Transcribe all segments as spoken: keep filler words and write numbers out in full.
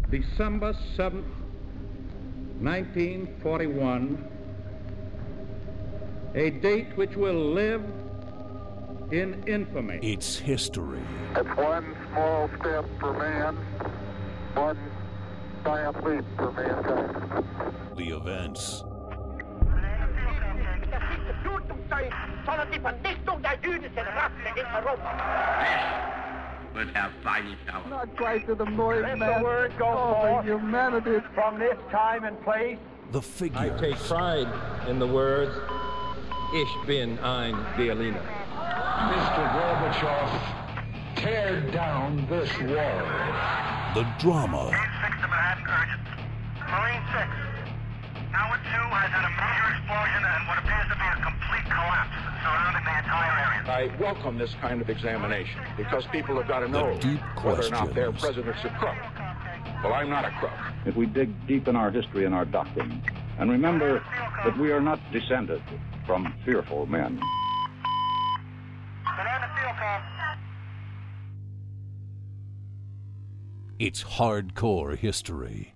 December seventh, nineteen forty-one, a date which will live in infamy. It's history. It's one small step for man, one giant leap for mankind. The events. Would have fighting power. Not quite to the noise, Let man. the word go Oh, forth the humanity. from this time and place. The figures. I take pride in the words, Ich bin ein Berliner. Mister Gorbachev, tear down this wall. The drama. six to Manhattan, urgent. Marine six. Tower two has had a major explosion and what appears to be a complete collapse surrounding the entire area. I welcome this kind of examination because people have got to know deep whether or not their questions. president's a crook. Well, I'm not a crook. If we dig deep in our history and our doctrine, and remember that we are not descended from fearful men. Banana field com. It's hardcore history.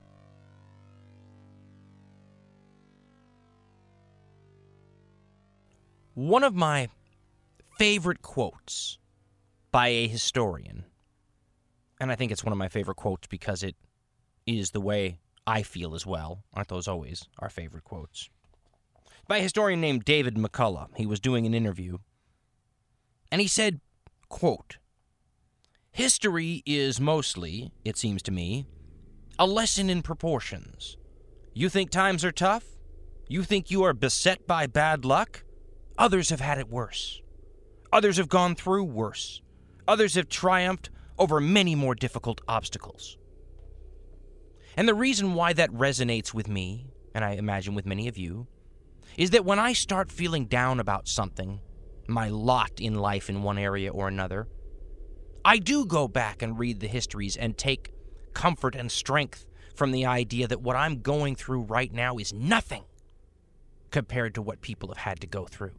One of my favorite quotes by a historian, and I think it's one of my favorite quotes because it is the way I feel as well. Aren't those always our favorite quotes? By a historian named David McCullough. He was doing an interview, and he said, quote, "History is mostly, it seems to me, a lesson in proportions. You think times are tough? You think you are beset by bad luck? Others have had it worse. Others have gone through worse. Others have triumphed over many more difficult obstacles." And the reason why that resonates with me, and I imagine with many of you, is that when I start feeling down about something, my lot in life in one area or another, I do go back and read the histories and take comfort and strength from the idea that what I'm going through right now is nothing compared to what people have had to go through.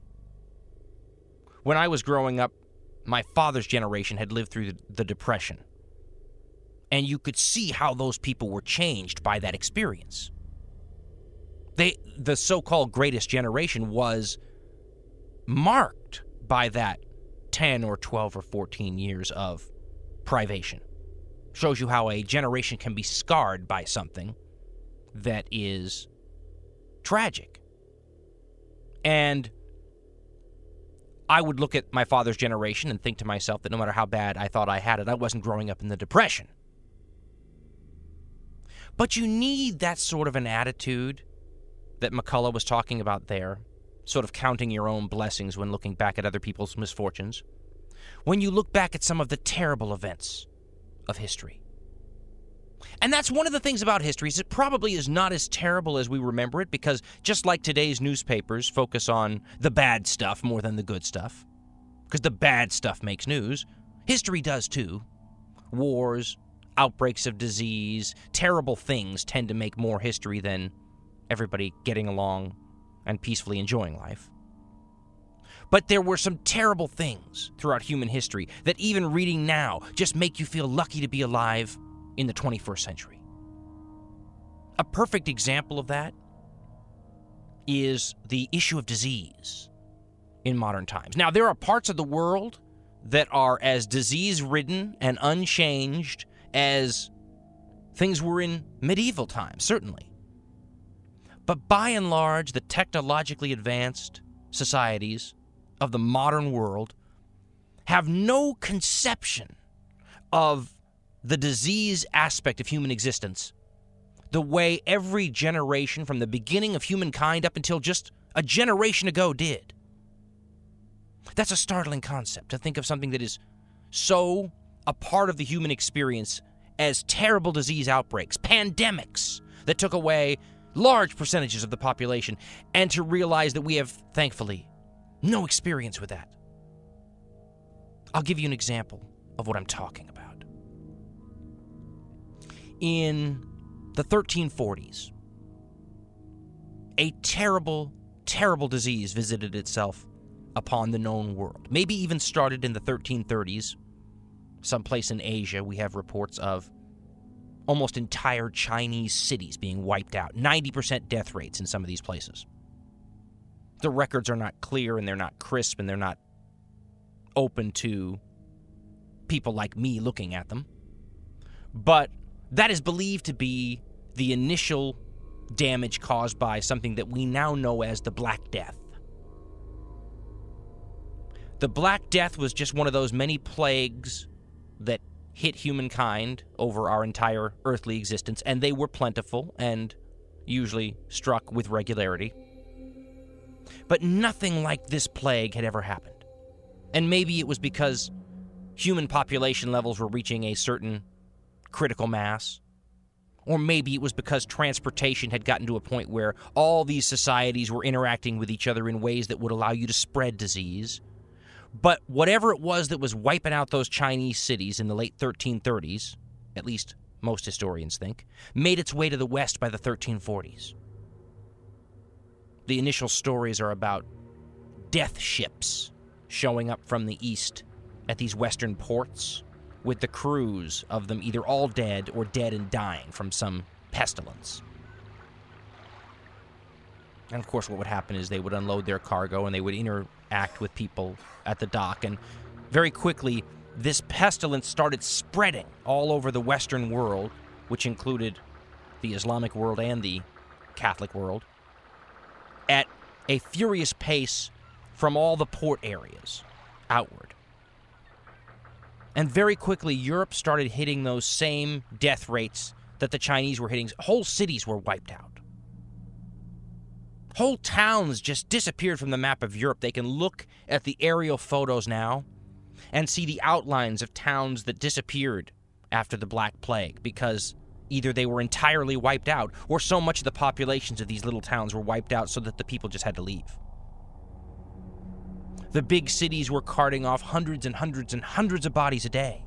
When I was growing up, my father's generation had lived through the Depression, and you could see how those people were changed by that experience. They, the so-called greatest generation was marked by that ten or twelve or fourteen years of privation. Shows you how a generation can be scarred by something that is tragic. And I would look at my father's generation and think to myself that no matter how bad I thought I had it, I wasn't growing up in the Depression. But you need that sort of an attitude that McCullough was talking about there, sort of counting your own blessings when looking back at other people's misfortunes, when you look back at some of the terrible events of history. And that's one of the things about history, is it probably is not as terrible as we remember it, because just like today's newspapers focus on the bad stuff more than the good stuff, because the bad stuff makes news, history does too. Wars, outbreaks of disease, terrible things tend to make more history than everybody getting along and peacefully enjoying life. But there were some terrible things throughout human history that even reading now just make you feel lucky to be alive in the twenty-first century. A perfect example of that is the issue of disease in modern times. Now, there are parts of the world that are as disease-ridden and unchanged as things were in medieval times, certainly. But by and large, the technologically advanced societies of the modern world have no conception of the disease aspect of human existence the way every generation from the beginning of humankind up until just a generation ago did. That's a startling concept, to think of something that is so a part of the human experience as terrible disease outbreaks, pandemics that took away large percentages of the population, and to realize that we have, thankfully, no experience with that. I'll give you an example of what I'm talking about. In the thirteen forties, a terrible, terrible disease visited itself upon the known world. Maybe even started in the thirteen thirties. Someplace in Asia, we have reports of almost entire Chinese cities being wiped out. ninety percent death rates in some of these places. The records are not clear, and they're not crisp, and they're not open to people like me looking at them. But that is believed to be the initial damage caused by something that we now know as the Black Death. The Black Death was just one of those many plagues that hit humankind over our entire earthly existence, and they were plentiful and usually struck with regularity. But nothing like this plague had ever happened. And maybe it was because human population levels were reaching a certain critical mass. Or maybe it was because transportation had gotten to a point where all these societies were interacting with each other in ways that would allow you to spread disease. But whatever it was that was wiping out those Chinese cities in the late thirteen thirties, at least most historians think, made its way to the West by the thirteen forties. The initial stories are about death ships showing up from the east at these western ports, with the crews of them either all dead or dead and dying from some pestilence. And of course what would happen is they would unload their cargo and they would interact with people at the dock, and very quickly this pestilence started spreading all over the Western world, which included the Islamic world and the Catholic world, at a furious pace from all the port areas outward. And very quickly, Europe started hitting those same death rates that the Chinese were hitting. Whole cities were wiped out. Whole towns just disappeared from the map of Europe. They can look at the aerial photos now and see the outlines of towns that disappeared after the Black Plague, because either they were entirely wiped out or so much of the populations of these little towns were wiped out so that the people just had to leave. The big cities were carting off hundreds and hundreds and hundreds of bodies a day.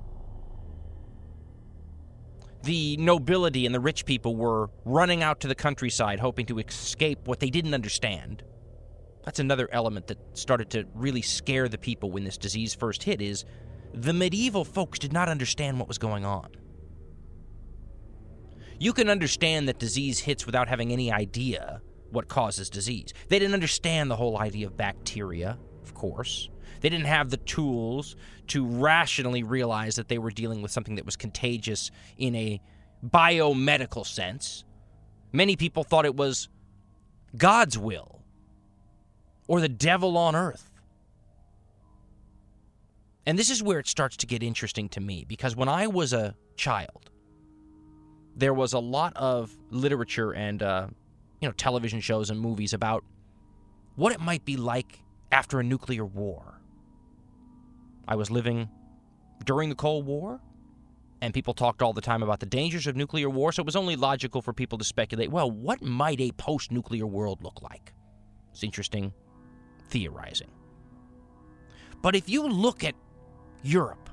The nobility and the rich people were running out to the countryside hoping to escape what they didn't understand. That's another element that started to really scare the people when this disease first hit, is the medieval folks did not understand what was going on. You can understand that disease hits without having any idea what causes disease. They didn't understand the whole idea of bacteria, of course. They didn't have the tools to rationally realize that they were dealing with something that was contagious in a biomedical sense. Many people thought it was God's will or the devil on earth. And this is where it starts to get interesting to me, because when I was a child, there was a lot of literature and uh, you know, television shows and movies about what it might be like after a nuclear war. I was living during the Cold War, and people talked all the time about the dangers of nuclear war, so it was only logical for people to speculate, well, what might a post-nuclear world look like? It's interesting theorizing. But if you look at Europe,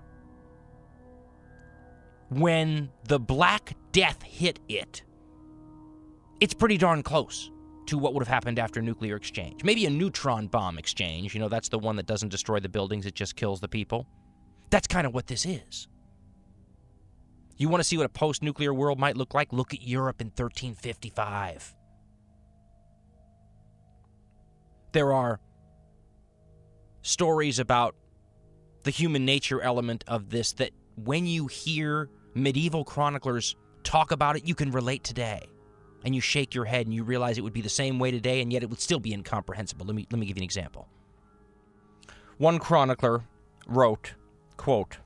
when the Black Death hit it, it's pretty darn close to what would have happened after nuclear exchange. Maybe a neutron bomb exchange. You know, that's the one that doesn't destroy the buildings, it just kills the people. That's kind of what this is. You want to see what a post-nuclear world might look like? Look at Europe in thirteen fifty-five. There are stories about the human nature element of this that when you hear medieval chroniclers talk about it, you can relate today. And you shake your head and you realize it would be the same way today, and yet it would still be incomprehensible. Let me, let me give you an example. One chronicler wrote, quote,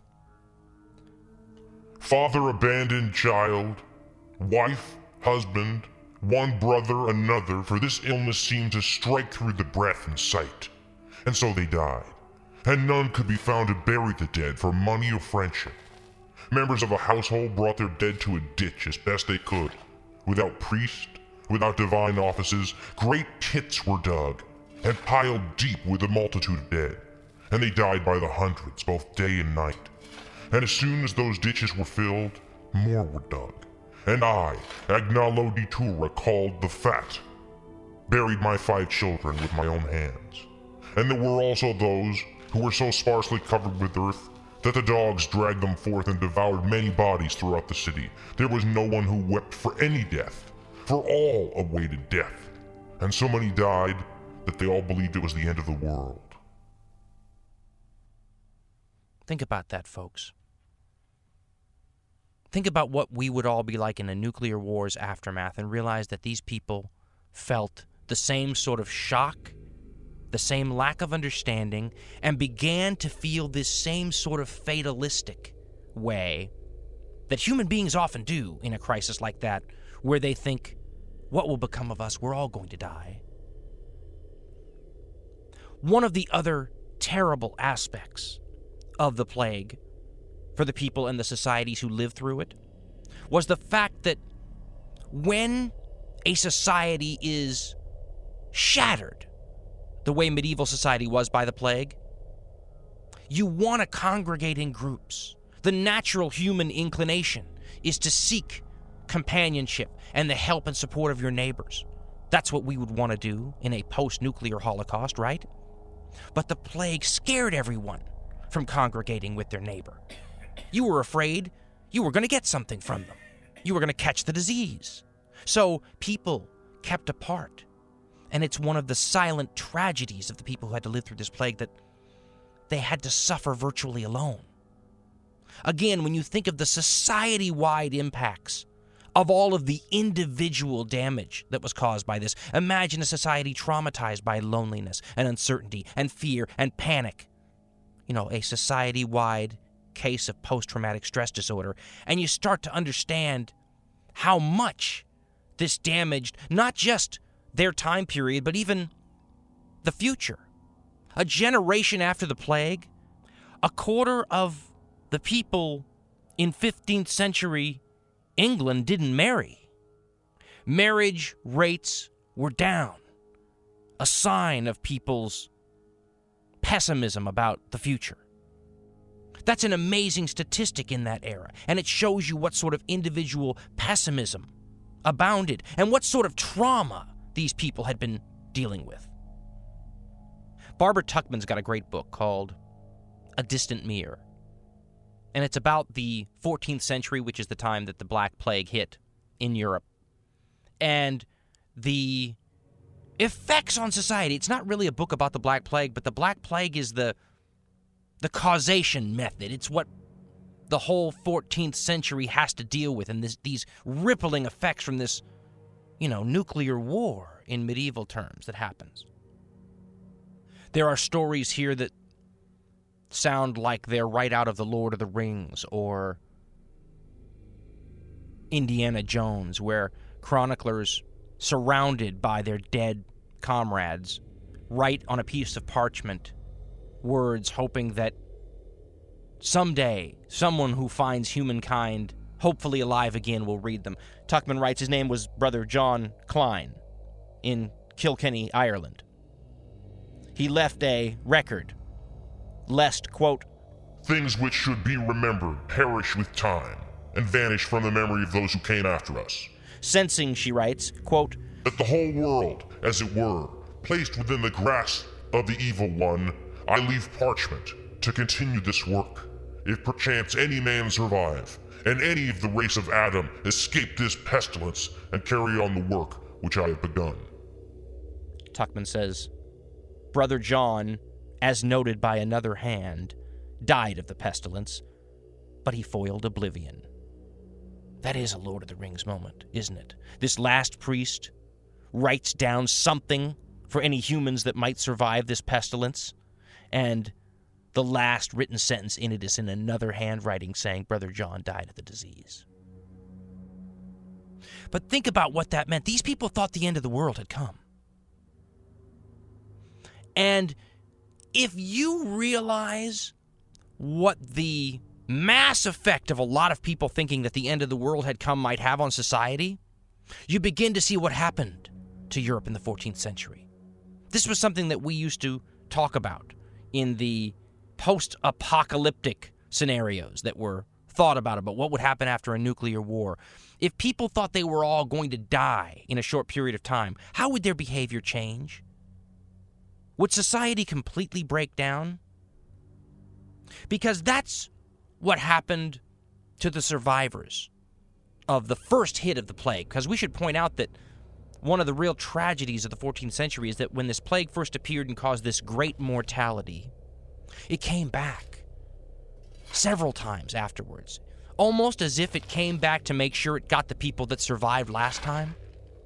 "Father abandoned child, wife, husband, one brother, another, for this illness seemed to strike through the breath and sight. And so they died, and none could be found to bury the dead for money or friendship. Members of a household brought their dead to a ditch as best they could. Without priest, without divine offices, great pits were dug, and piled deep with a multitude of dead, and they died by the hundreds, both day and night. And as soon as those ditches were filled, more were dug. And I, Agnolo di Tura, called the Fat, buried my five children with my own hands. And there were also those who were so sparsely covered with earth that the dogs dragged them forth and devoured many bodies throughout the city. There was no one who wept for any death, for all awaited death. And so many died that they all believed it was the end of the world. Think about that, folks. Think about what we would all be like in a nuclear war's aftermath and realize that these people felt the same sort of shock, the same lack of understanding, and began to feel this same sort of fatalistic way that human beings often do in a crisis like that, where they think, what will become of us? We're all going to die. One of the other terrible aspects of the plague for the people and the societies who lived through it was the fact that when a society is shattered, the way medieval society was by the plague, you want to congregate in groups. The natural human inclination is to seek companionship and the help and support of your neighbors. That's what we would want to do in a post-nuclear holocaust, right? But the plague scared everyone from congregating with their neighbor. You were afraid you were going to get something from them. You were going to catch the disease. So people kept apart. And it's one of the silent tragedies of the people who had to live through this plague that they had to suffer virtually alone. Again, when you think of the society-wide impacts of all of the individual damage that was caused by this, imagine a society traumatized by loneliness and uncertainty and fear and panic. You know, a society-wide case of post-traumatic stress disorder, and you start to understand how much this damaged not just their time period, but even the future. A generation after the plague, a quarter of the people in fifteenth century England didn't marry. Marriage rates were down, a sign of people's pessimism about the future. That's an amazing statistic in that era, and it shows you what sort of individual pessimism abounded and what sort of trauma these people had been dealing with. Barbara Tuchman's got a great book called A Distant Mirror, and it's about the fourteenth century, which is the time that the Black Plague hit in Europe, and the effects on society. It's not really a book about the Black Plague, but the Black Plague is the the causation method. It's what the whole fourteenth century has to deal with, and this, these rippling effects from this, you know, nuclear war in medieval terms that happens. There are stories here that sound like they're right out of The Lord of the Rings or Indiana Jones, where chroniclers, surrounded by their dead comrades, write on a piece of parchment words hoping that someday someone who finds humankind hopefully alive again will read them. Tuchman writes his name was Brother John Klein in Kilkenny, Ireland. He left a record, lest, quote, "Things which should be remembered perish with time and vanish from the memory of those who came after us." Sensing, she writes, quote, "that the whole world, as it were, placed within the grasp of the evil one, I leave parchment to continue this work, if perchance any man survive, and any of the race of Adam escape this pestilence and carry on the work which I have begun." Tuchman says, Brother John, as noted by another hand, died of the pestilence, but he foiled oblivion. That is a Lord of the Rings moment, isn't it? This last priest writes down something for any humans that might survive this pestilence, and the last written sentence in it is in another handwriting saying Brother John died of the disease. But think about what that meant. These people thought the end of the world had come. And if you realize what the mass effect of a lot of people thinking that the end of the world had come might have on society, you begin to see what happened to Europe in the fourteenth century. This was something that we used to talk about in the post-apocalyptic scenarios that were thought about, about what would happen after a nuclear war. If people thought they were all going to die in a short period of time, how would their behavior change? Would society completely break down? Because that's what happened to the survivors of the first hit of the plague, because we should point out that one of the real tragedies of the fourteenth century is that when this plague first appeared and caused this great mortality, it came back several times afterwards, almost as if it came back to make sure it got the people that survived last time.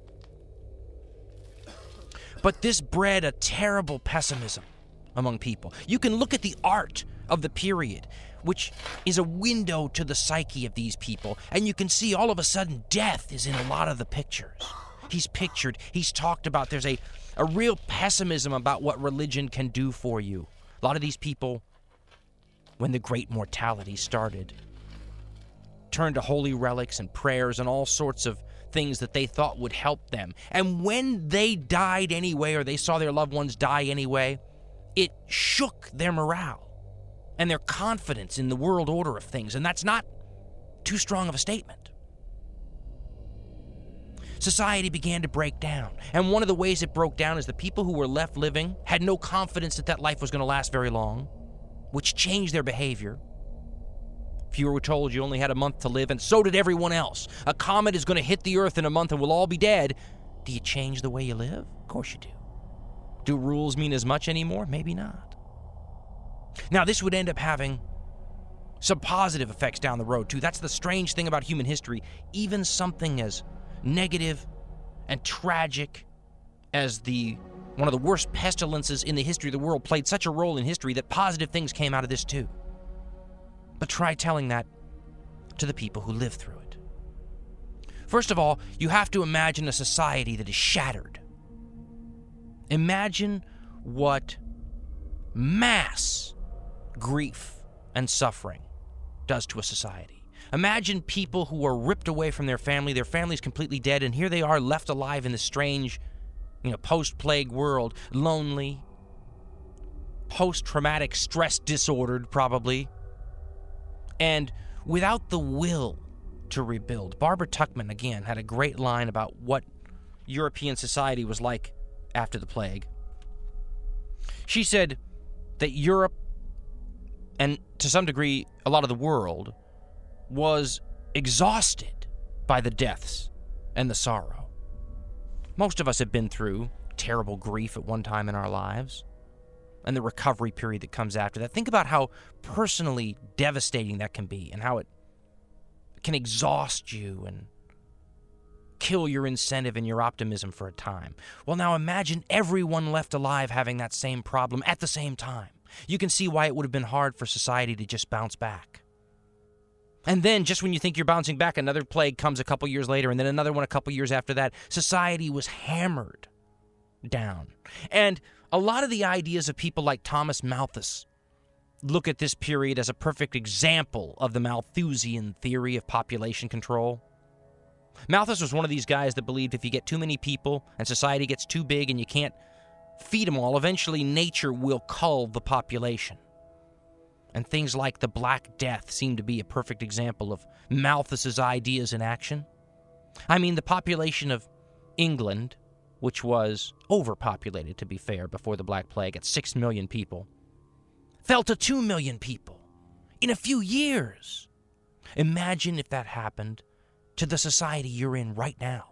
But this bred a terrible pessimism among people. You can look at the art of the period, which is a window to the psyche of these people, and you can see all of a sudden death is in a lot of the pictures. He's pictured, he's talked about, there's a, a real pessimism about what religion can do for you. A lot of these people, when the great mortality started, turned to holy relics and prayers and all sorts of things that they thought would help them. And when they died anyway, or they saw their loved ones die anyway, it shook their morale and their confidence in the world order of things. And that's not too strong of a statement. Society began to break down. And one of the ways it broke down is the people who were left living had no confidence that that life was going to last very long, which changed their behavior. If you were told you only had a month to live, and so did everyone else, a comet is going to hit the earth in a month and we'll all be dead, do you change the way you live? Of course you do. Do rules mean as much anymore? Maybe not. Now, this would end up having some positive effects down the road, too. That's the strange thing about human history. Even something as negative and tragic as the one of the worst pestilences in the history of the world played such a role in history that positive things came out of this, too. But try telling that to the people who live through it. First of all, you have to imagine a society that is shattered. Imagine what mass grief and suffering does to a society. Imagine people who are ripped away from their family, their family's completely dead, and here they are left alive in this strange, you know, post-plague world, lonely, post-traumatic stress disordered, probably, and without the will to rebuild. Barbara Tuchman, again, had a great line about what European society was like after the plague. She said that Europe, and to some degree a lot of the world, was exhausted by the deaths and the sorrow. Most of us have been through terrible grief at one time in our lives, and the recovery period that comes after that. Think about how personally devastating that can be, and how it can exhaust you and kill your incentive and your optimism for a time. Well, now imagine everyone left alive having that same problem at the same time. You can see why it would have been hard for society to just bounce back. And then, just when you think you're bouncing back, another plague comes a couple years later, and then another one a couple years after that. Society was hammered down. And a lot of the ideas of people like Thomas Malthus look at this period as a perfect example of the Malthusian theory of population control. Malthus was one of these guys that believed if you get too many people and society gets too big and you can't feed them all, eventually nature will cull the population. And things like the Black Death seem to be a perfect example of Malthus's ideas in action. I mean, the population of England, which was overpopulated, to be fair, before the Black Plague at six million people, fell to two million people in a few years. Imagine if that happened to the society you're in right now.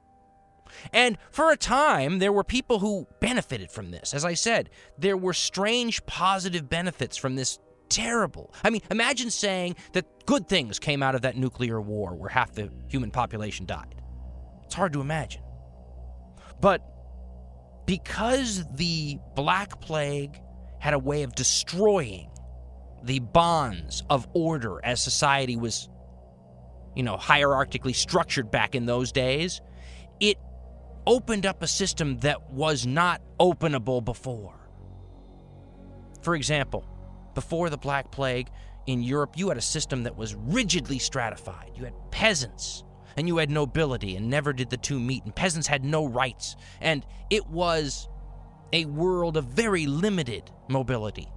And for a time, there were people who benefited from this. As I said, there were strange positive benefits from this terrible. I mean, imagine saying that good things came out of that nuclear war where half the human population died. It's hard to imagine. But because the Black Plague had a way of destroying the bonds of order as society was, you know, hierarchically structured back in those days, it opened up a system that was not openable before. For example, before the Black Plague in Europe, you had a system that was rigidly stratified. You had peasants and you had nobility, and never did the two meet, and peasants had no rights, and it was a world of very limited mobility.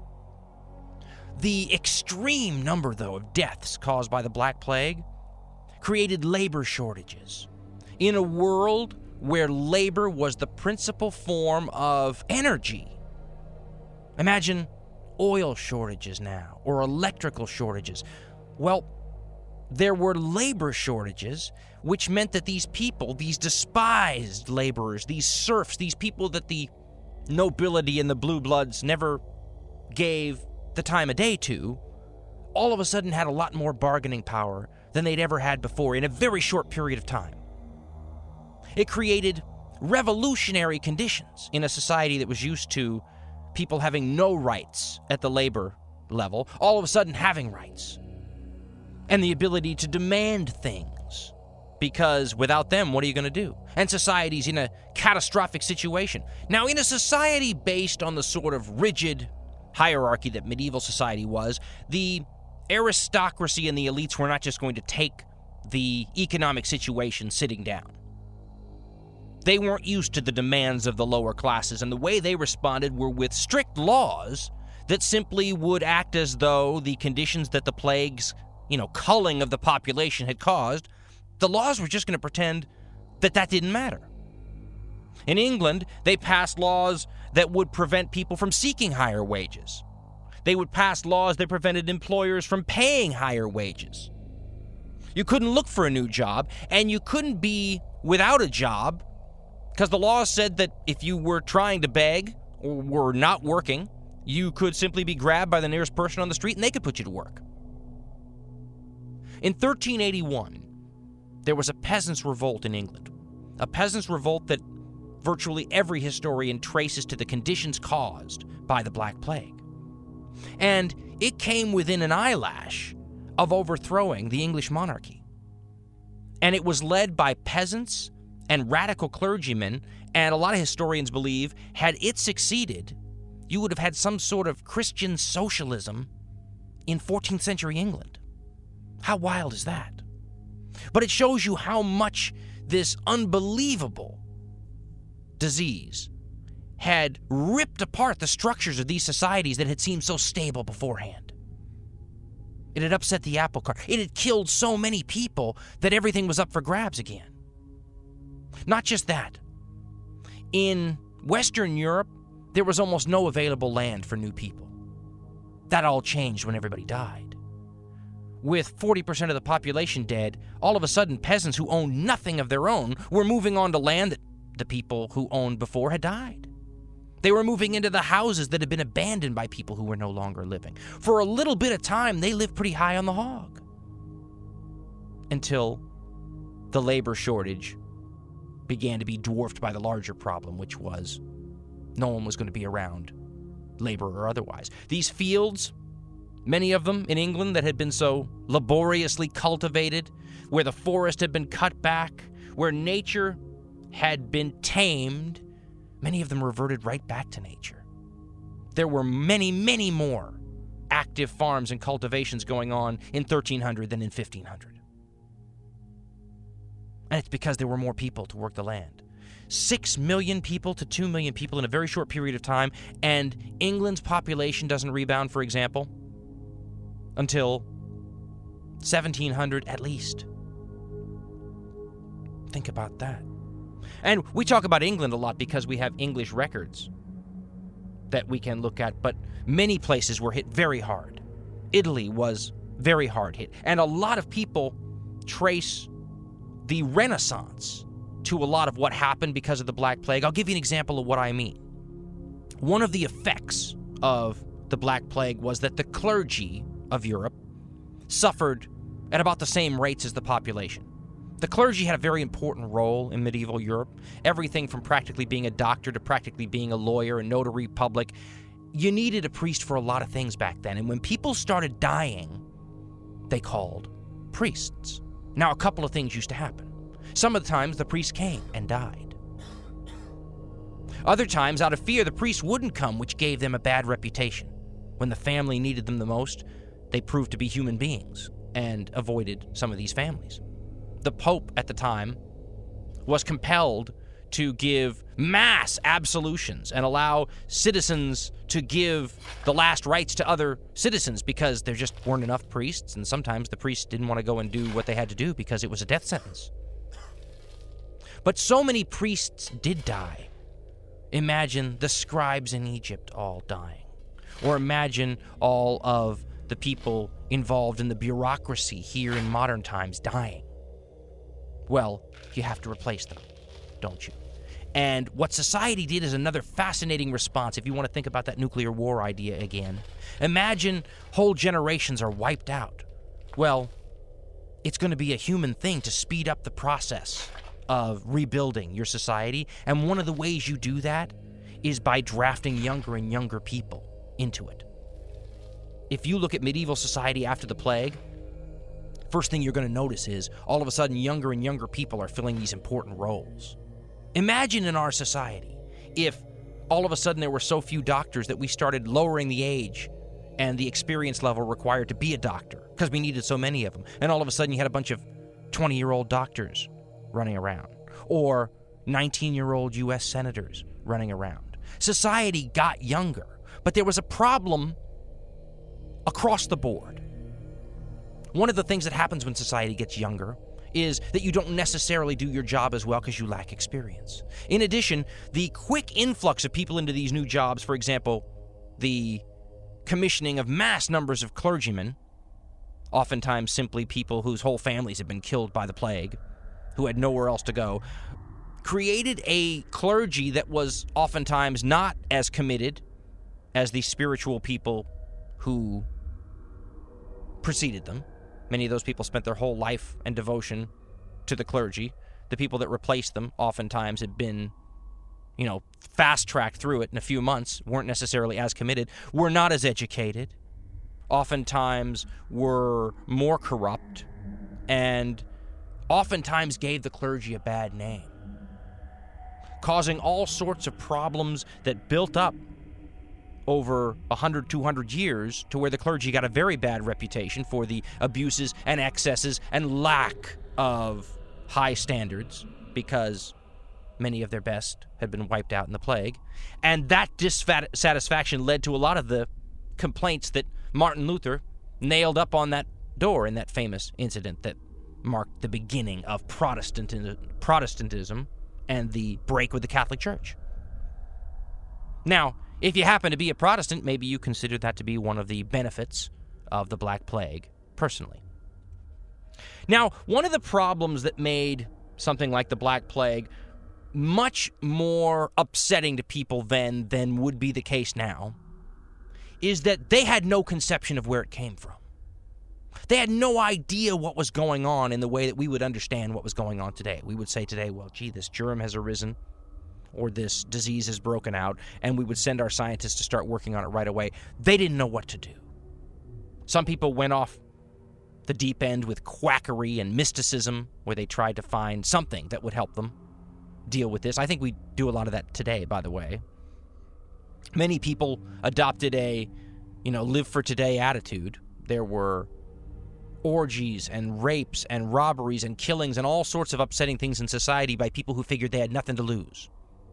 The extreme number, though, of deaths caused by the Black Plague created labor shortages in a world where labor was the principal form of energy. Imagine oil shortages now or electrical shortages? Well, there were labor shortages, which meant that these people, these despised laborers, these serfs, these people that the nobility and the blue bloods never gave the time of day to, all of a sudden had a lot more bargaining power than they'd ever had before in a very short period of time. It created revolutionary conditions in a society that was used to people having no rights at the labor level, all of a sudden having rights, and the ability to demand things, because without them, what are you going to do? And society's in a catastrophic situation. Now, in a society based on the sort of rigid hierarchy that medieval society was, the aristocracy and the elites were not just going to take the economic situation sitting down. They weren't used to the demands of the lower classes, and the way they responded were with strict laws that simply would act as though the conditions that the plague's, you know, culling of the population had caused, the laws were just going to pretend that that didn't matter. In England, they passed laws that would prevent people from seeking higher wages. They would pass laws that prevented employers from paying higher wages. You couldn't look for a new job, and you couldn't be without a job because the law said that if you were trying to beg or were not working, you could simply be grabbed by the nearest person on the street and they could put you to work. In thirteen eighty-one, there was a peasants' revolt in England, a peasants' revolt that virtually every historian traces to the conditions caused by the Black Plague. And it came within an eyelash of overthrowing the English monarchy. And it was led by peasants and radical clergymen, and a lot of historians believe, had it succeeded, you would have had some sort of Christian socialism in fourteenth century England. How wild is that? But it shows you how much this unbelievable disease had ripped apart the structures of these societies that had seemed so stable beforehand. It had upset the apple cart. It had killed so many people that everything was up for grabs again. Not just that. In Western Europe, there was almost no available land for new people. That all changed when everybody died. With forty percent of the population dead, all of a sudden peasants who owned nothing of their own were moving on to land that the people who owned before had died. They were moving into the houses that had been abandoned by people who were no longer living. For a little bit of time, they lived pretty high on the hog. Until the labor shortage began to be dwarfed by the larger problem, which was no one was going to be around, labor or otherwise. These fields, many of them in England that had been so laboriously cultivated, where the forest had been cut back, where nature had been tamed, many of them reverted right back to nature. There were many, many more active farms and cultivations going on in thirteen hundred than in fifteen hundred. And it's because there were more people to work the land. Six million people to two million people in a very short period of time, and England's population doesn't rebound, for example, until seventeen hundred at least. Think about that. And we talk about England a lot because we have English records that we can look at, but many places were hit very hard. Italy was very hard hit, and a lot of people trace the Renaissance to a lot of what happened because of the Black Plague. I'll give you an example of what I mean. One of the effects of the Black Plague was that the clergy of Europe suffered at about the same rates as the population. The clergy had a very important role in medieval Europe. Everything from practically being a doctor to practically being a lawyer, a notary public. You needed a priest for a lot of things back then. And when people started dying, they called priests. Now, a couple of things used to happen. Some of the times, the priest came and died. Other times, out of fear, the priest wouldn't come, which gave them a bad reputation. When the family needed them the most, they proved to be human beings and avoided some of these families. The Pope at the time was compelled to give mass absolutions and allow citizens to give the last rites to other citizens because there just weren't enough priests, and sometimes the priests didn't want to go and do what they had to do because it was a death sentence. But so many priests did die. Imagine the scribes in Egypt all dying. Or imagine all of the people involved in the bureaucracy here in modern times dying. Well, you have to replace them, don't you? And what society did is another fascinating response, if you want to think about that nuclear war idea again. Imagine whole generations are wiped out. Well, it's going to be a human thing to speed up the process of rebuilding your society, and one of the ways you do that is by drafting younger and younger people into it. If you look at medieval society after the plague, first thing you're going to notice is all of a sudden younger and younger people are filling these important roles. Imagine in our society if all of a sudden there were so few doctors that we started lowering the age and the experience level required to be a doctor because we needed so many of them. And all of a sudden you had a bunch of twenty-year-old doctors running around or nineteen-year-old U S senators running around. Society got younger, but there was a problem across the board. One of the things that happens when society gets younger is that you don't necessarily do your job as well because you lack experience. In addition, the quick influx of people into these new jobs, for example, the commissioning of mass numbers of clergymen, oftentimes simply people whose whole families had been killed by the plague, who had nowhere else to go, created a clergy that was oftentimes not as committed as the spiritual people who preceded them. Many of those people spent their whole life and devotion to the clergy. The people that replaced them oftentimes had been, you know, fast-tracked through it in a few months, weren't necessarily as committed, were not as educated, oftentimes were more corrupt, and oftentimes gave the clergy a bad name, causing all sorts of problems that built up over one hundred, two hundred years to where the clergy got a very bad reputation for the abuses and excesses and lack of high standards because many of their best had been wiped out in the plague. And that dissatisfaction led to a lot of the complaints that Martin Luther nailed up on that door in that famous incident that marked the beginning of Protestantism, Protestantism and the break with the Catholic Church. Now, if you happen to be a Protestant, maybe you consider that to be one of the benefits of the Black Plague, personally. Now, one of the problems that made something like the Black Plague much more upsetting to people then than would be the case now is that they had no conception of where it came from. They had no idea what was going on in the way that we would understand what was going on today. We would say today, well, gee, this germ has arisen, or this disease has broken out, and we would send our scientists to start working on it right away. They didn't know what to do. Some people went off the deep end with quackery and mysticism, where they tried to find something that would help them deal with this. I think we do a lot of that today, by the way. Many people adopted a, you know, live for today attitude. There were orgies and rapes and robberies and killings and all sorts of upsetting things in society by people who figured they had nothing to lose.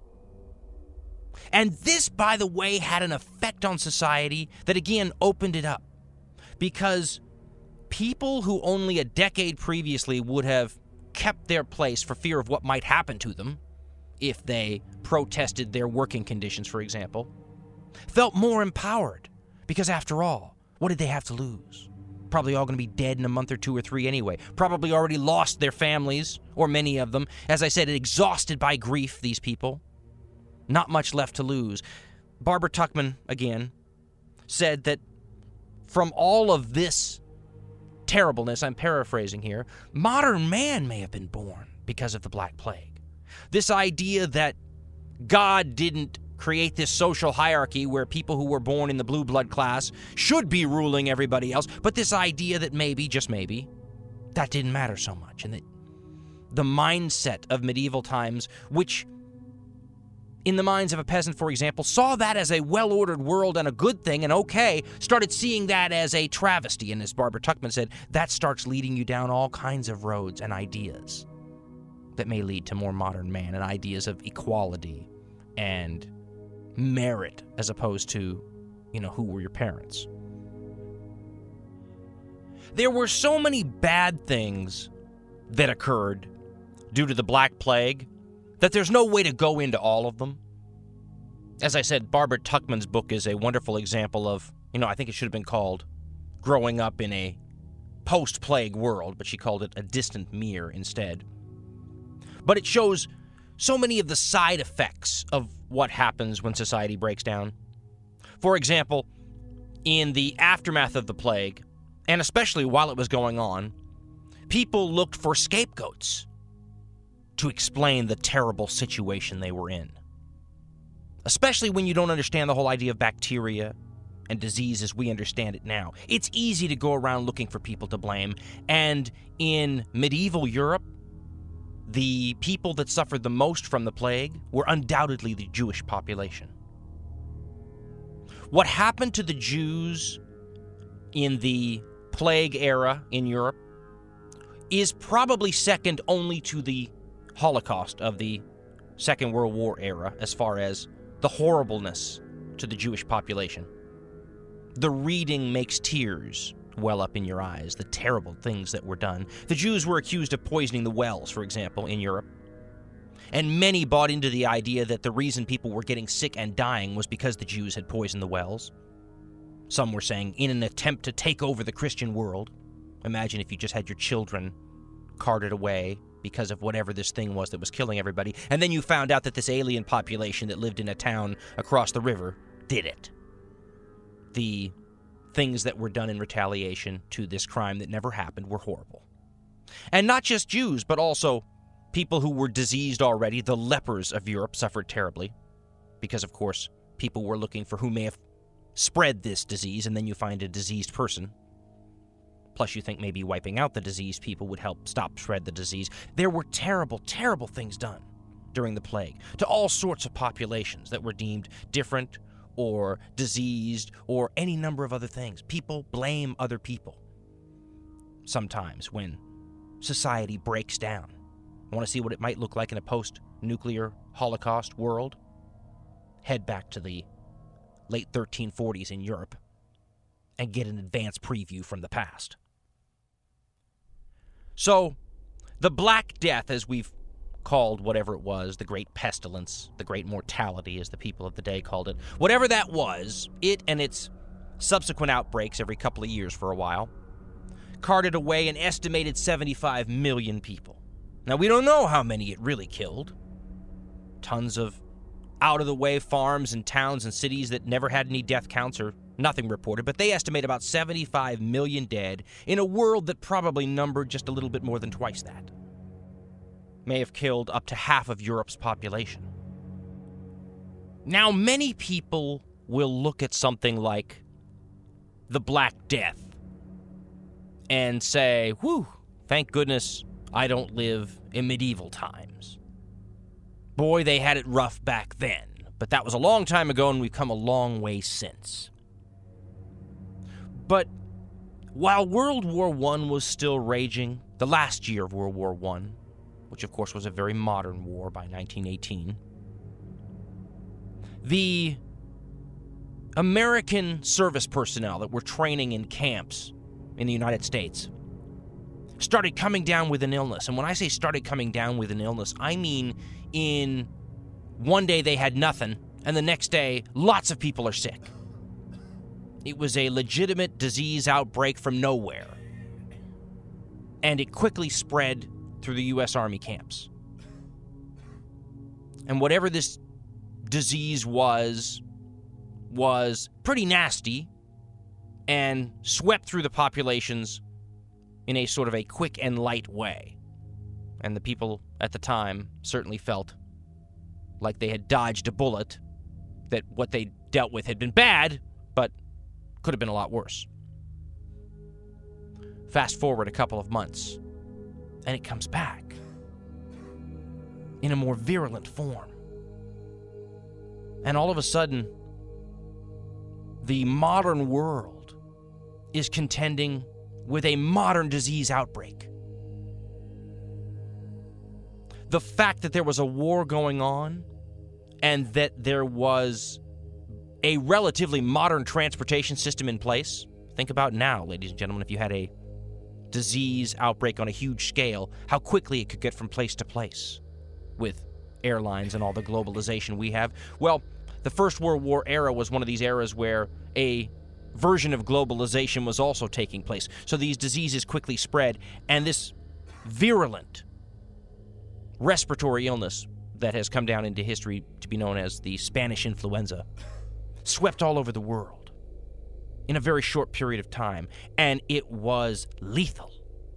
And this, by the way, had an effect on society that, again, opened it up. Because people who only a decade previously would have kept their place for fear of what might happen to them if they protested their working conditions, for example, felt more empowered. Because after all, what did they have to lose? Probably all going to be dead in a month or two or three anyway. Probably already lost their families, or many of them. As I said, exhausted by grief, these people. Not much left to lose. Barbara Tuchman, again, said that from all of this terribleness, I'm paraphrasing here, modern man may have been born because of the Black Plague. This idea that God didn't create this social hierarchy where people who were born in the blue blood class should be ruling everybody else, but this idea that maybe, just maybe, that didn't matter so much, and that the mindset of medieval times, which in the minds of a peasant, for example, saw that as a well-ordered world and a good thing and okay, started seeing that as a travesty. And as Barbara Tuchman said, that starts leading you down all kinds of roads and ideas that may lead to more modern man and ideas of equality and merit as opposed to, you know, who were your parents. There were so many bad things that occurred due to the Black Plague that there's no way to go into all of them. As I said, Barbara Tuchman's book is a wonderful example of, you know, I think it should have been called Growing Up in a Post-Plague World, but she called it A Distant Mirror instead. But it shows so many of the side effects of what happens when society breaks down. For example, in the aftermath of the plague, and especially while it was going on, people looked for scapegoats to explain the terrible situation they were in. Especially when you don't understand the whole idea of bacteria and disease as we understand it now. It's easy to go around looking for people to blame, and in medieval Europe, the people that suffered the most from the plague were undoubtedly the Jewish population. What happened to the Jews in the plague era in Europe is probably second only to the Holocaust of the Second World War era as far as the horribleness to the Jewish population. The reading makes tears well up in your eyes, the terrible things that were done. The Jews were accused of poisoning the wells, for example, in Europe. And many bought into the idea that the reason people were getting sick and dying was because the Jews had poisoned the wells. Some were saying, in an attempt to take over the Christian world. Imagine if you just had your children carted away because of whatever this thing was that was killing everybody, and then you found out that this alien population that lived in a town across the river did it. The things that were done in retaliation to this crime that never happened were horrible. And not just Jews, but also people who were diseased already. The lepers of Europe suffered terribly because, of course, people were looking for who may have spread this disease, and then you find a diseased person. Plus, you think maybe wiping out the diseased people would help stop spread the disease. There were terrible, terrible things done during the plague to all sorts of populations that were deemed different or diseased or any number of other things. People blame other people sometimes when society breaks down. Want to see what it might look like in a post-nuclear Holocaust world? Head back to the late thirteen forties in Europe and get an advanced preview from the past. So, the Black Death, as we've called whatever it was, the Great Pestilence, the Great Mortality, as the people of the day called it, whatever that was, it and its subsequent outbreaks every couple of years for a while, carted away an estimated seventy-five million people. Now, we don't know how many it really killed. Tons of out-of-the-way farms and towns and cities that never had any death counts or nothing reported, but they estimate about seventy-five million dead in a world that probably numbered just a little bit more than twice that. May have killed up to half of Europe's population. Now, many people will look at something like the Black Death and say, whew, thank goodness I don't live in medieval times. Boy, they had it rough back then, but that was a long time ago and we've come a long way since. But while World War One was still raging, the last year of World War One, which of course was a very modern war by nineteen eighteen, the American service personnel that were training in camps in the United States started coming down with an illness. And when I say started coming down with an illness, I mean in one day they had nothing, and the next day lots of people are sick. It was a legitimate disease outbreak from nowhere. And it quickly spread through the U S Army camps. And whatever this disease was, was pretty nasty and swept through the populations in a sort of a quick and light way. And the people at the time certainly felt like they had dodged a bullet, that what they dealt with had been bad, but could have been a lot worse. Fast forward a couple of months, and it comes back in a more virulent form. And all of a sudden, the modern world is contending with a modern disease outbreak. The fact that there was a war going on and that there was a relatively modern transportation system in place. Think about now, ladies and gentlemen, if you had a disease outbreak on a huge scale, how quickly it could get from place to place with airlines and all the globalization we have. Well, the First World War era was one of these eras where a version of globalization was also taking place. So these diseases quickly spread, and this virulent respiratory illness that has come down into history to be known as the Spanish influenza swept all over the world in a very short period of time, and it was lethal.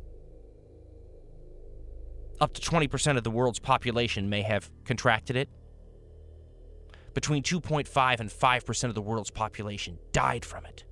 Up to twenty percent of the world's population may have contracted it. Between two point five and five percent of the world's population died from it.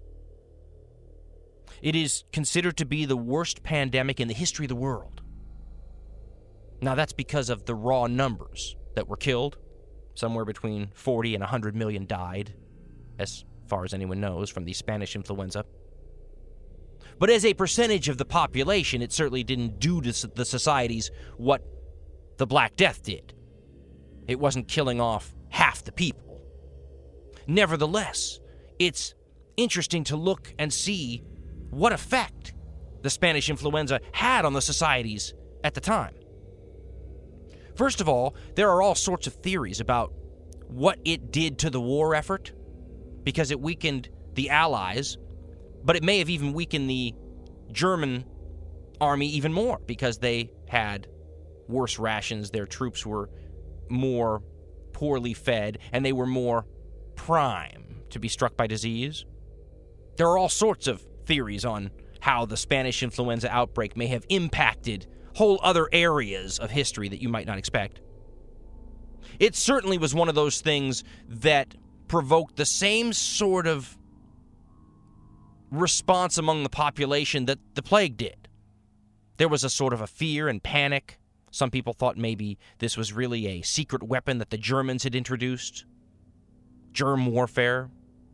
It is considered to be the worst pandemic in the history of the world. Now, that's because of the raw numbers that were killed. Somewhere between forty and one hundred million died, as far as anyone knows, from the Spanish influenza. But as a percentage of the population, it certainly didn't do to the societies what the Black Death did. It wasn't killing off half the people. Nevertheless, it's interesting to look and see what effect the Spanish influenza had on the societies at the time. First of all, there are all sorts of theories about what it did to the war effort, because it weakened the Allies, but it may have even weakened the German army even more, because they had worse rations, their troops were more poorly fed, and they were more prime to be struck by disease. There are all sorts of theories on how the Spanish influenza outbreak may have impacted whole other areas of history that you might not expect. It certainly was one of those things that provoked the same sort of response among the population that the plague did. There was a sort of a fear and panic. Some people thought maybe this was really a secret weapon that the Germans had introduced. Germ warfare.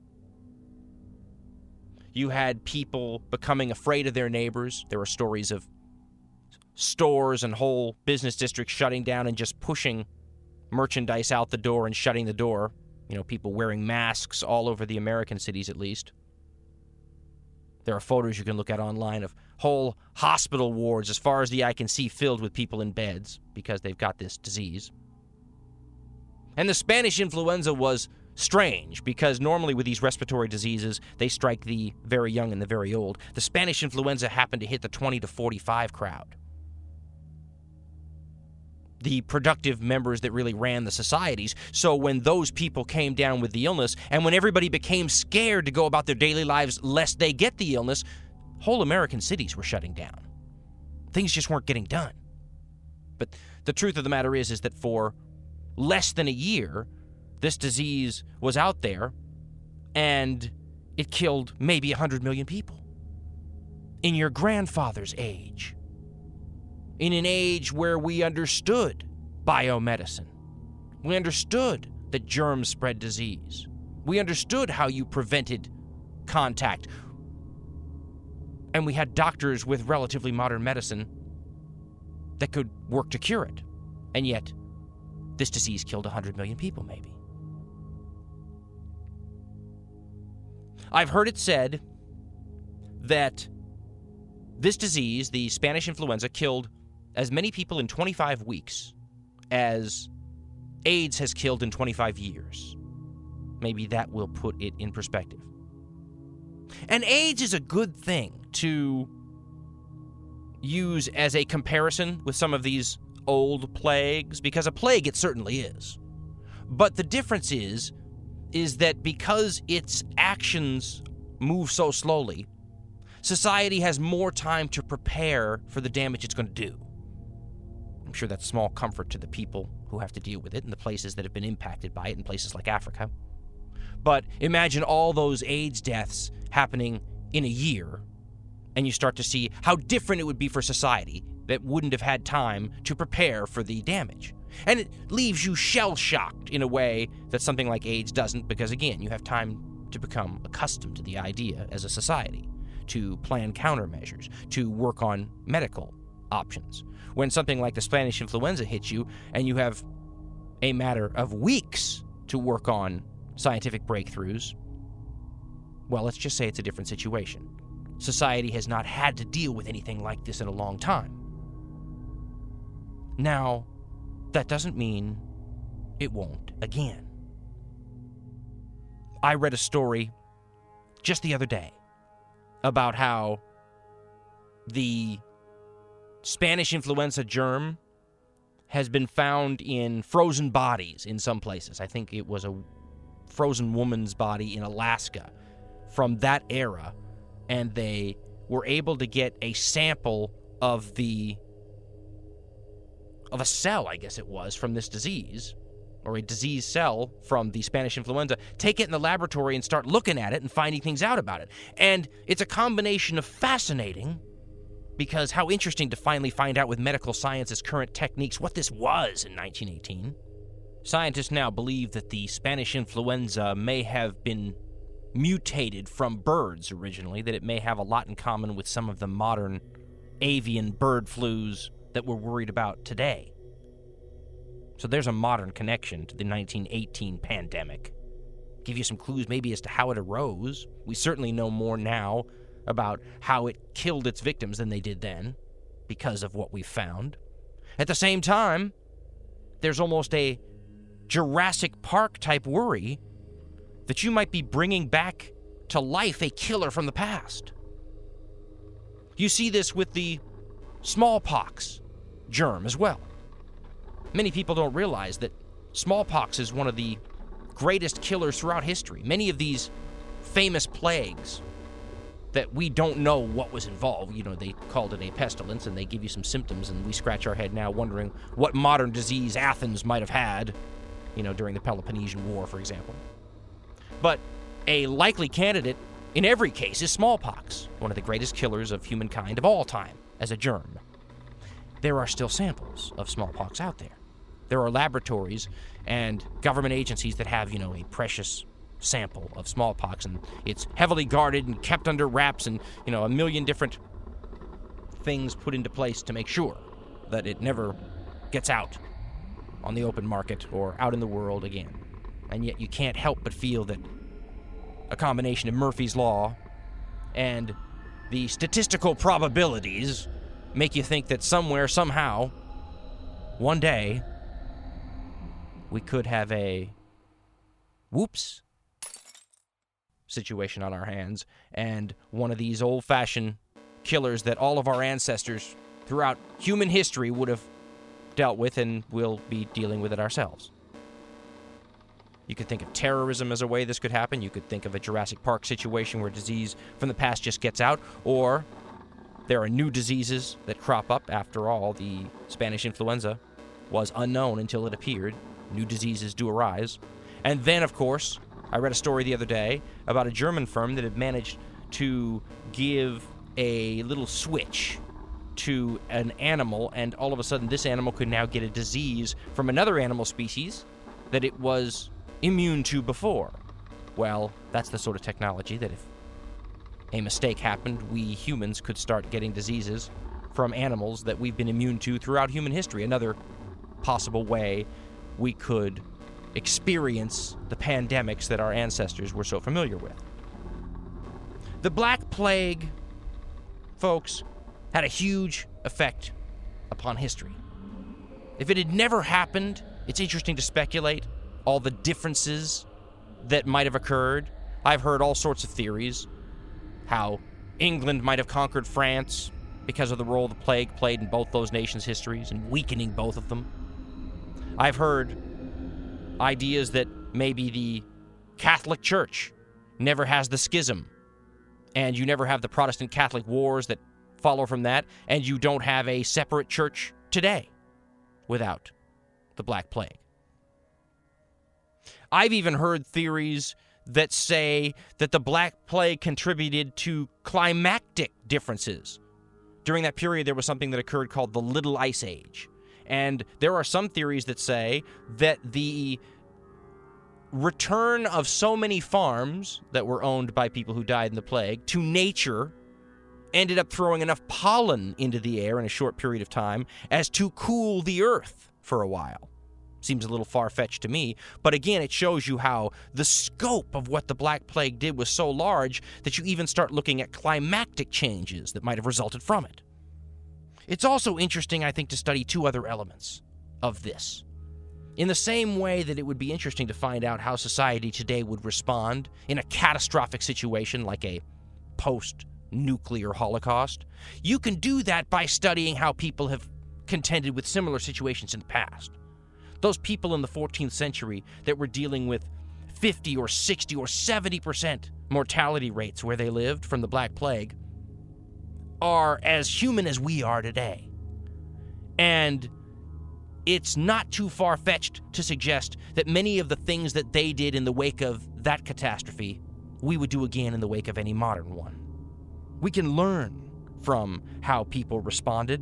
You had people becoming afraid of their neighbors. There were stories of stores and whole business districts shutting down and just pushing merchandise out the door and shutting the door. You know, people wearing masks all over the American cities, at least. There are photos you can look at online of whole hospital wards, as far as the eye can see, filled with people in beds because they've got this disease. And the Spanish influenza was strange, because normally with these respiratory diseases, they strike the very young and the very old. The Spanish influenza happened to hit the twenty to forty-five crowd. The productive members that really ran the societies. So when those people came down with the illness, and when everybody became scared to go about their daily lives lest they get the illness, whole American cities were shutting down. Things just weren't getting done. But the truth of the matter is, is that for less than a year, this disease was out there, and it killed maybe one hundred million people. In your grandfather's age. In an age where we understood biomedicine. We understood that germs spread disease. We understood how you prevented contact. And we had doctors with relatively modern medicine that could work to cure it. And yet, this disease killed one hundred million people, maybe. I've heard it said that this disease, the Spanish influenza, killed as many people in twenty-five weeks as AIDS has killed in twenty-five years. Maybe that will put it in perspective. And AIDS is a good thing to use as a comparison with some of these old plagues, because a plague it certainly is. But the difference is, is that because its actions move so slowly, society has more time to prepare for the damage it's going to do. I'm sure that's small comfort to the people who have to deal with it and the places that have been impacted by it in places like Africa. But imagine all those AIDS deaths happening in a year, and you start to see how different it would be for society that wouldn't have had time to prepare for the damage. And it leaves you shell-shocked in a way that something like AIDS doesn't, because, again, you have time to become accustomed to the idea as a society, to plan countermeasures, to work on medical options. When something like the Spanish influenza hits you, and you have a matter of weeks to work on scientific breakthroughs, well, let's just say it's a different situation. Society has not had to deal with anything like this in a long time. Now, that doesn't mean it won't again. I read a story just the other day about how the Spanish influenza germ has been found in frozen bodies in some places. I think it was a frozen woman's body in Alaska from that era, and they were able to get a sample of the of a cell, I guess it was, from this disease, or a disease cell from the Spanish influenza, take it in the laboratory and start looking at it and finding things out about it. And it's a combination of fascinating, because how interesting to finally find out with medical science's current techniques what this was in nineteen eighteen. Scientists now believe that the Spanish influenza may have been mutated from birds originally, that it may have a lot in common with some of the modern avian bird flus that we're worried about today. So there's a modern connection to the nineteen eighteen pandemic. Give you some clues maybe as to how it arose. We certainly know more now about how it killed its victims than they did then, because of what we've found. At the same time, there's almost a Jurassic Park type worry that you might be bringing back to life a killer from the past. You see this with the smallpox germ as well. Many people don't realize that smallpox is one of the greatest killers throughout history. Many of these famous plagues that we don't know what was involved, you know, they called it a pestilence, and they give you some symptoms, and we scratch our head now wondering what modern disease Athens might have had, you know, during the Peloponnesian War, for example. But a likely candidate in every case is smallpox, one of the greatest killers of humankind of all time as a germ. There are still samples of smallpox out there. There are laboratories and government agencies that have, you know, a precious sample of smallpox, and it's heavily guarded and kept under wraps, and, you know, a million different things put into place to make sure that it never gets out on the open market or out in the world again. And yet you can't help but feel that a combination of Murphy's Law and the statistical probabilities make you think that somewhere, somehow, one day, we could have a whoops situation on our hands, and one of these old-fashioned killers that all of our ancestors throughout human history would have dealt with, and we'll be dealing with it ourselves. You could think of terrorism as a way this could happen. You could think of a Jurassic Park situation where disease from the past just gets out, or there are new diseases that crop up. After all, the Spanish influenza was unknown until it appeared. New diseases do arise. And then, of course, I read a story the other day about a German firm that had managed to give a little switch to an animal, and all of a sudden this animal could now get a disease from another animal species that it was immune to before. Well, that's the sort of technology that if a mistake happened, we humans could start getting diseases from animals that we've been immune to throughout human history. Another possible way we could experience the pandemics that our ancestors were so familiar with. The Black Plague, folks, had a huge effect upon history. If it had never happened, it's interesting to speculate all the differences that might have occurred. I've heard all sorts of theories, how England might have conquered France because of the role the plague played in both those nations' histories and weakening both of them. I've heard ideas that maybe the Catholic Church never has the schism, and you never have the Protestant Catholic wars that follow from that, and you don't have a separate church today without the Black Plague. I've even heard theories that say that the Black Plague contributed to climactic differences. During that period, there was something that occurred called the Little Ice Age. And there are some theories that say that the return of so many farms that were owned by people who died in the plague to nature ended up throwing enough pollen into the air in a short period of time as to cool the earth for a while. Seems a little far-fetched to me, but again, it shows you how the scope of what the Black Plague did was so large that you even start looking at climactic changes that might have resulted from it. It's also interesting, I think, to study two other elements of this. In the same way that it would be interesting to find out how society today would respond in a catastrophic situation like a post-nuclear Holocaust, you can do that by studying how people have contended with similar situations in the past. Those people in the fourteenth century that were dealing with fifty or sixty or seventy percent mortality rates where they lived from the Black Plague are as human as we are today. And it's not too far-fetched to suggest that many of the things that they did in the wake of that catastrophe, we would do again in the wake of any modern one. We can learn from how people responded.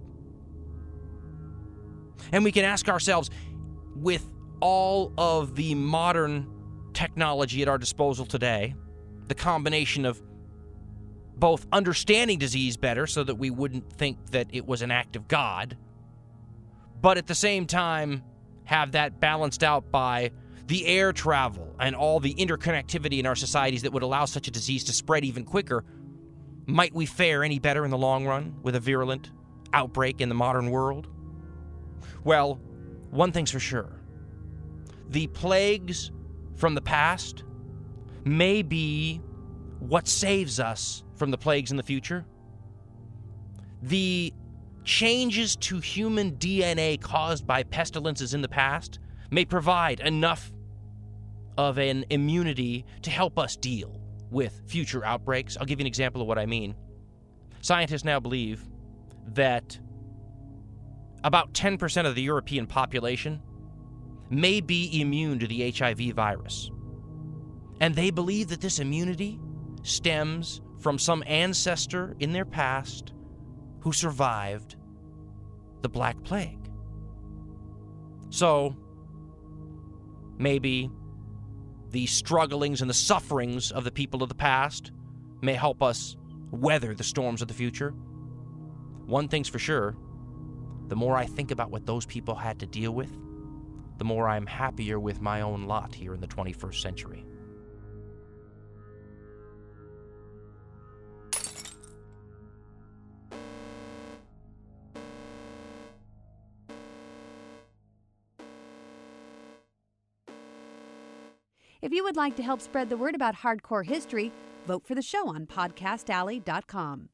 And we can ask ourselves, with all of the modern technology at our disposal today, the combination of both understanding disease better so that we wouldn't think that it was an act of God, but at the same time have that balanced out by the air travel and all the interconnectivity in our societies that would allow such a disease to spread even quicker, might we fare any better in the long run with a virulent outbreak in the modern world? Well, one thing's for sure. The plagues from the past may be what saves us from the plagues in the future. The changes to human D N A caused by pestilences in the past may provide enough of an immunity to help us deal with future outbreaks. I'll give you an example of what I mean. Scientists now believe that about ten percent of the European population may be immune to the H I V virus. And they believe that this immunity stems from some ancestor in their past who survived the Black Plague. So, maybe the strugglings and the sufferings of the people of the past may help us weather the storms of the future. One thing's for sure, the more I think about what those people had to deal with, the more I'm happier with my own lot here in the twenty-first century. If you would like to help spread the word about hardcore history, vote for the show on podcast alley dot com.